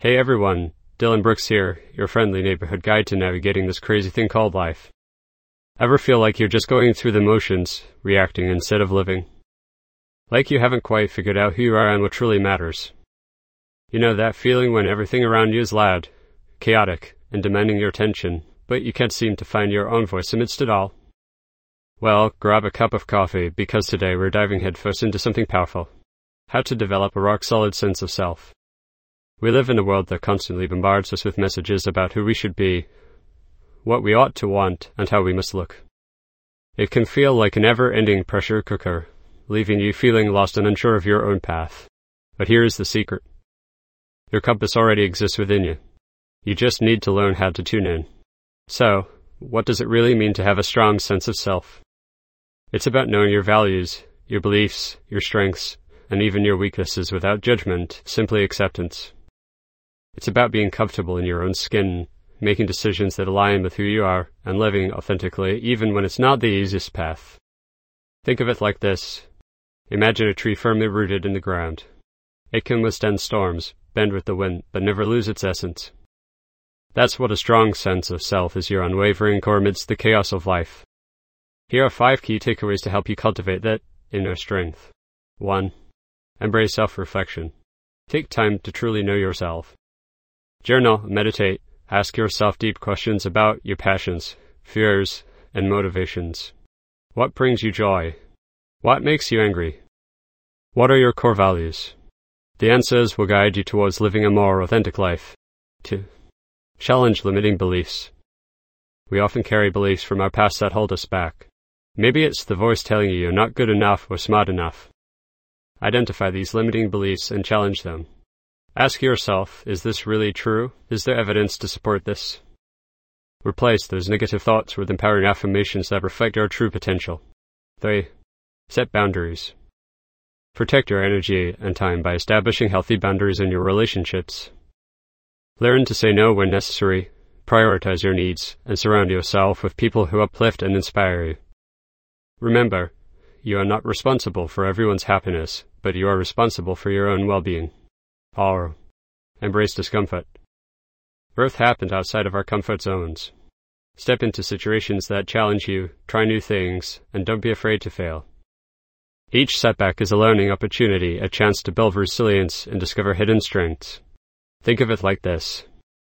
Hey everyone, Dylan Brooks here, your friendly neighborhood guide to navigating this crazy thing called life. Ever feel like you're just going through the motions, reacting instead of living? Like you haven't quite figured out who you are and what truly matters. You know that feeling when everything around you is loud, chaotic, and demanding your attention, but you can't seem to find your own voice amidst it all? Well, grab a cup of coffee, because today we're diving headfirst into something powerful. How to develop a rock-solid sense of self. We live in a world that constantly bombards us with messages about who we should be, what we ought to want, and how we must look. It can feel like an ever-ending pressure cooker, leaving you feeling lost and unsure of your own path. But here is the secret. Your compass already exists within you. You just need to learn how to tune in. So, what does it really mean to have a strong sense of self? It's about knowing your values, your beliefs, your strengths, and even your weaknesses without judgment, simply acceptance. It's about being comfortable in your own skin, making decisions that align with who you are, and living authentically even when it's not the easiest path. Think of it like this. Imagine a tree firmly rooted in the ground. It can withstand storms, bend with the wind, but never lose its essence. That's what a strong sense of self is, your unwavering core amidst the chaos of life. Here are 5 key takeaways to help you cultivate that inner strength. 1. Embrace self-reflection. Take time to truly know yourself. Journal, meditate, ask yourself deep questions about your passions, fears, and motivations. What brings you joy? What makes you angry? What are your core values? The answers will guide you towards living a more authentic life. 2. Challenge limiting beliefs. We often carry beliefs from our past that hold us back. Maybe it's the voice telling you you're not good enough or smart enough. Identify these limiting beliefs and challenge them. Ask yourself, is this really true? Is there evidence to support this? Replace those negative thoughts with empowering affirmations that reflect your true potential. 3. Set boundaries. Protect your energy and time by establishing healthy boundaries in your relationships. Learn to say no when necessary, prioritize your needs, and surround yourself with people who uplift and inspire you. Remember, you are not responsible for everyone's happiness, but you are responsible for your own well-being. R. Embrace discomfort. Growth happens outside of our comfort zones. Step into situations that challenge you, try new things, and don't be afraid to fail. Each setback is a learning opportunity, a chance to build resilience and discover hidden strengths. Think of it like this.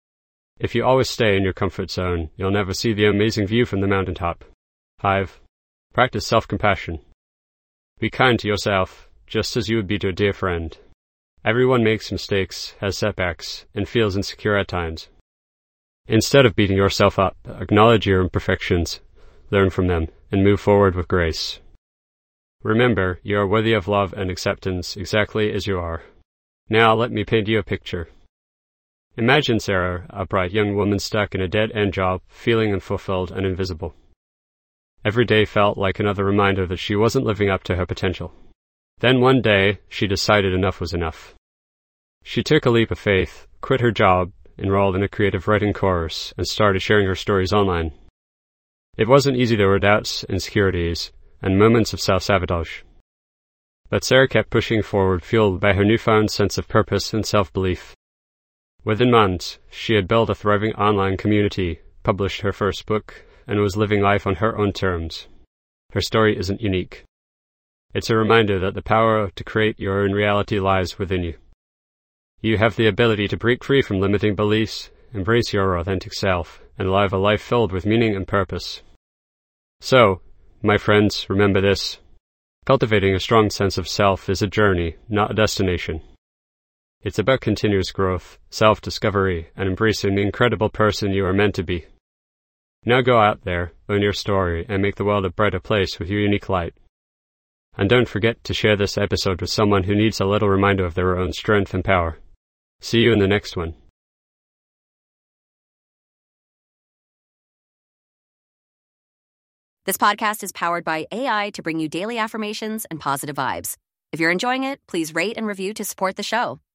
If you always stay in your comfort zone, you'll never see the amazing view from the mountaintop. 5. Practice self-compassion. Be kind to yourself, just as you would be to a dear friend. Everyone makes mistakes, has setbacks, and feels insecure at times. Instead of beating yourself up, acknowledge your imperfections, learn from them, and move forward with grace. Remember, you are worthy of love and acceptance exactly as you are. Now let me paint you a picture. Imagine Sarah, a bright young woman stuck in a dead-end job, feeling unfulfilled and invisible. Every day felt like another reminder that she wasn't living up to her potential. Then one day, she decided enough was enough. She took a leap of faith, quit her job, enrolled in a creative writing course, and started sharing her stories online. It wasn't easy. There were doubts, insecurities, and moments of self-sabotage. But Sarah kept pushing forward, fueled by her newfound sense of purpose and self-belief. Within months, she had built a thriving online community, published her first book, and was living life on her own terms. Her story isn't unique. It's a reminder that the power to create your own reality lies within you. You have the ability to break free from limiting beliefs, embrace your authentic self, and live a life filled with meaning and purpose. So, my friends, remember this. Cultivating a strong sense of self is a journey, not a destination. It's about continuous growth, self-discovery, and embracing the incredible person you are meant to be. Now go out there, own your story, and make the world a brighter place with your unique light. And don't forget to share this episode with someone who needs a little reminder of their own strength and power. See you in the next one. This podcast is powered by AI to bring you daily affirmations and positive vibes. If you're enjoying it, please rate and review to support the show.